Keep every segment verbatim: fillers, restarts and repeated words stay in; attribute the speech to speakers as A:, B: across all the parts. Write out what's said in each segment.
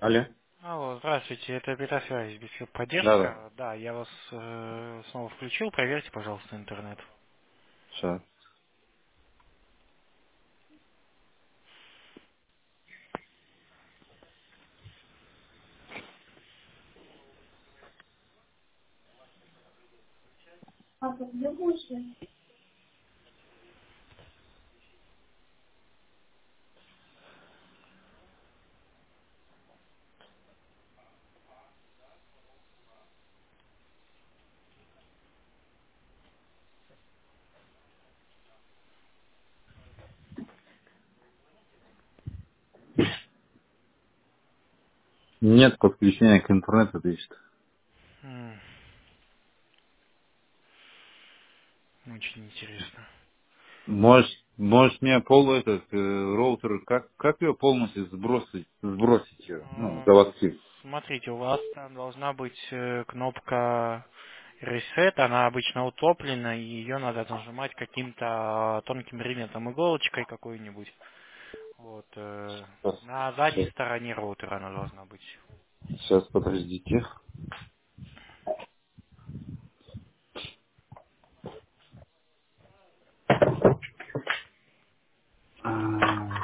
A: Алло.
B: Алло, здравствуйте, это Бетасвязь, Бесил
A: Да, да.
B: поддержка. Да, я вас э, снова включил, проверьте, пожалуйста, интернет.
A: Сейчас. Нет подключения к интернету, пишет.
B: М, Очень интересно.
A: Можешь, можешь мне пол этот э, роутер, как, как ее полностью сбросить, сбросить ее, ну,
B: Э,
A: заводки?
B: Смотрите, у вас там должна быть э, кнопка Reset, она обычно утоплена, и ее надо нажимать каким-то тонким предметом, иголочкой какой-нибудь. Вот, э,
A: Сейчас,
B: на задней
A: сейчас,
B: стороне роутера она должна быть.
A: сейчас, подождите. А,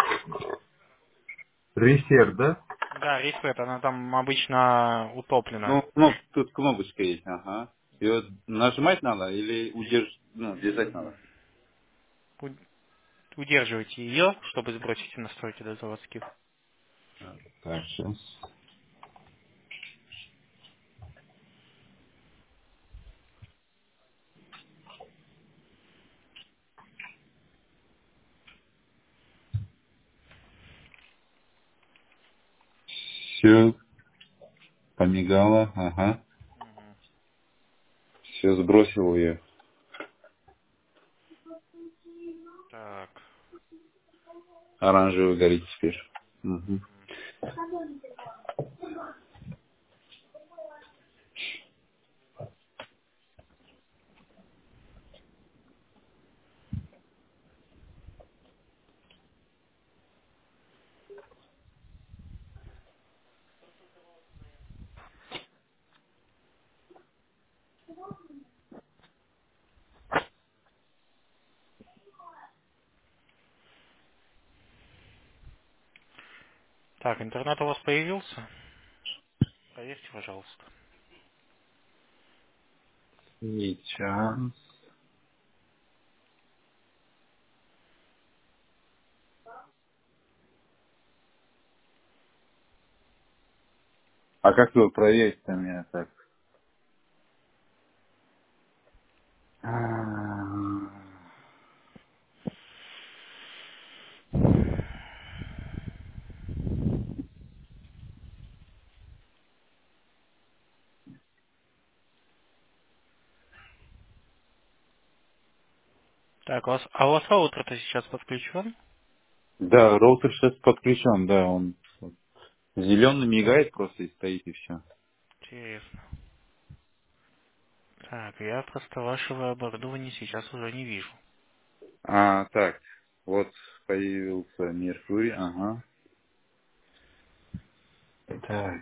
A: Ресер, да?
B: Да, Reset, она там обычно утоплена.
A: Ну, ну, тут кнопочка есть, ага. Ее нажимать надо или удерж... ну, держать
B: М,
A: надо?
B: Удерживайте ее, чтобы сбросить настройки до заводских.
A: Так, сейчас. Все, помигало, ага.
B: Мгм.
A: Все, сбросил ее.
B: Так.
A: Оранжевый горит теперь. Мгм.
B: Так, интернет у вас появился? Проверьте, пожалуйста.
A: Сейчас. А как его проверить-то меня так? А,
B: Так, у вас, а у вас роутер-то сейчас подключен?
A: Да, роутер сейчас подключен, да, он зеленый мигает просто и стоит и все.
B: Интересно. Так, я просто вашего оборудования сейчас уже не вижу.
A: А, так, вот появился Меркурий, ага. Так.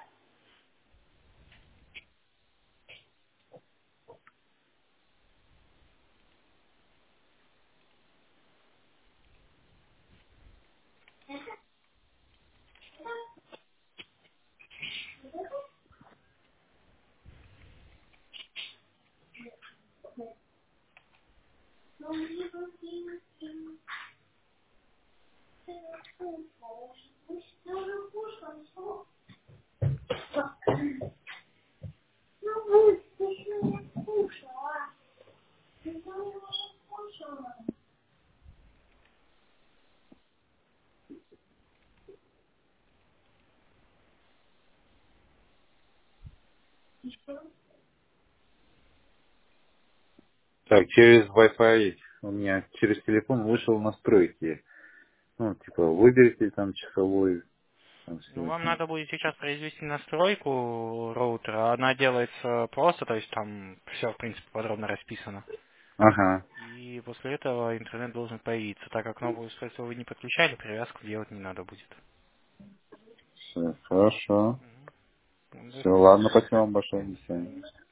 A: Так, через Wi-Fi у меня через телефон вышел настройки. Ну, типа, выберите там часовой, там
B: Ну,
A: все
B: вам
A: это.
B: надо будет сейчас произвести настройку роутера. Она делается просто, то есть там все, в принципе, подробно расписано.
A: Ага.
B: И после этого интернет должен появиться. Так как новое устройство вы не подключали, привязку делать не надо будет.
A: Все, хорошо.
B: Мгм. До
A: Все,
B: свидания.
A: ладно, спасибо вам большое. До свидания.